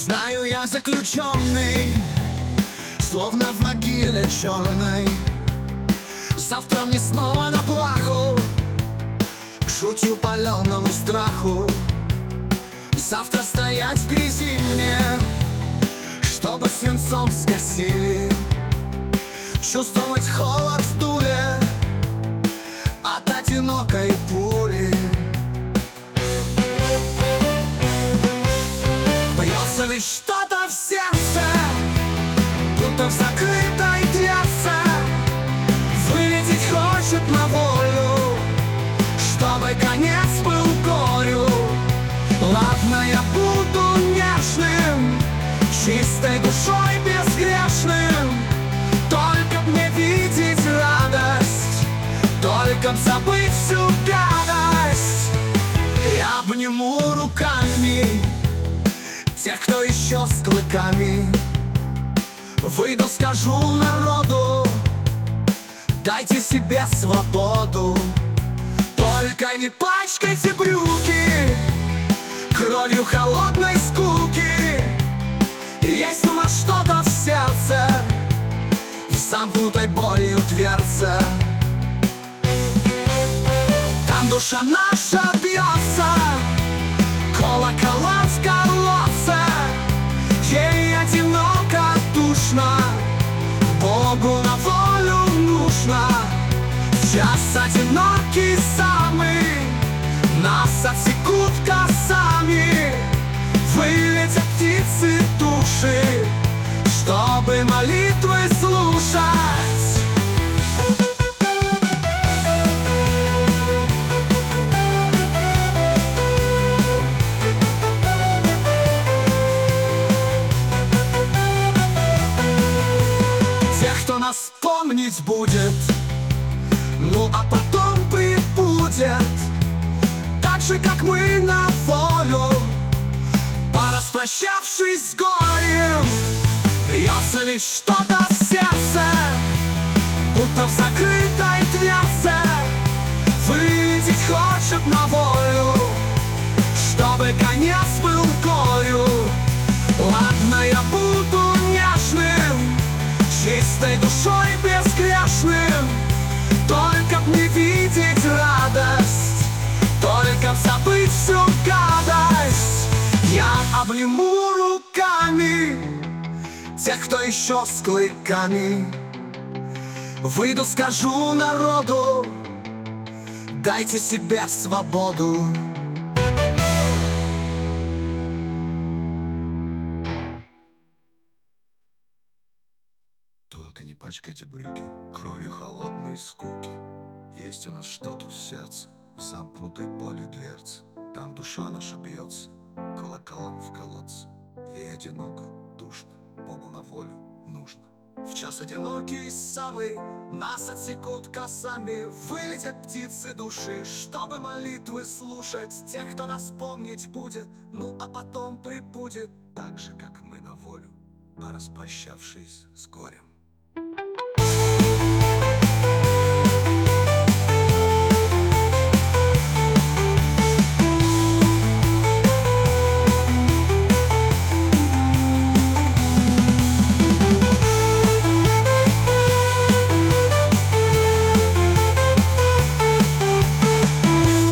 Знаю, я заключенный, словно в могиле черной. Завтра мне снова на плаху, к жутью паленому страху. Завтра стоять в грязи мне, чтобы свинцом скосили. Чувствовать холод в дуле от одинокой пули. Бьется ли что-то в сердце, будто в закрытой дверце. Вылететь хочет на волю, чтобы конец был горю. Ладно, я буду нежным, чистой душой безгрешным. Только б мне видеть радость, только б забыть всю гадость. Я обниму руками тех, кто еще с клыками. Выйду, скажу народу: дайте себе свободу. Только не пачкайте брюки кровью холодной скуки. Есть у нас что-то в сердце, в замкнутой болью дверце. Там душа наша бьется, колокола в колодце. Ей одиноко, душно, Богу на волю нужно. В час одинокий самый нас отсекут косами. Вылетят птицы души, чтобы молитвы слушать. Тех, кто нас помнить будет, ну а потом прибудет, так же, как мы, на волю, пораспрощавшись с горем. Бьется ли что-то в сердце, будто в закрытой дверце. Вылететь хочет на волю, чтобы конец был горю. Ладно, я буду нежным, чистой душой безгрешным. Только б не видеть радость, только б забыть всю гадость. Я обниму руками тех, кто еще с клыками. Выйду, скажу народу: дайте себе свободу. Только не пачкайте брюки кровью холодной скуки. Есть у нас что-то в сердце, в замкнутой боли дверцы. Там душа наша бьется, колоколом в колодце. И одиноко, душно, Богу на волю нужно. В час одинокий самый нас отсекут косами. Вылетят птицы души, чтобы молитвы слушать. Тех, кто нас помнить будет, ну а потом прибудет, так же, как мы, на волю, пораспрощавшись с горем.